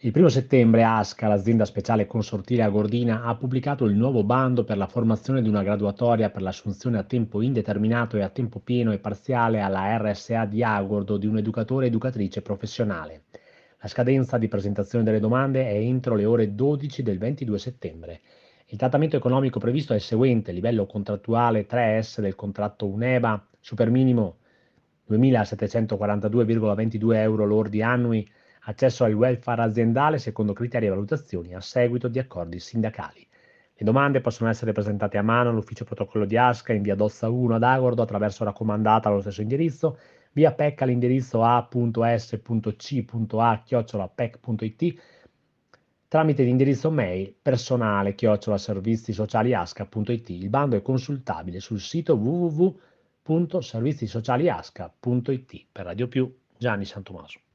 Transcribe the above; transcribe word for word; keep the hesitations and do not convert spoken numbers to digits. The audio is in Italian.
Il primo settembre ASCA, l'azienda speciale consortile Agordina, ha pubblicato il nuovo bando per la formazione di una graduatoria per l'assunzione a tempo indeterminato e a tempo pieno e parziale alla R S A di Agordo di un educatore educatrice professionale. La scadenza di presentazione delle domande è entro le ore dodici del ventidue settembre. Il trattamento economico previsto è il seguente: livello contrattuale tre S del contratto UNEBA, superminimo duemilasettecentoquarantadue virgola ventidue euro lordi annui, accesso al welfare aziendale secondo criteri e valutazioni a seguito di accordi sindacali. Le domande possono essere presentate a mano all'ufficio protocollo di ASCA in via Dozza uno ad Agordo attraverso raccomandata allo stesso indirizzo, via P E C all'indirizzo a punto s punto c punto a chiocciola pec punto it, tramite l'indirizzo mail personale chiocciola servizi sociali asca punto it. Il bando è consultabile sul sito w w w punto servizi sociali asca punto it. Per Radio Più, Gianni Santomaso.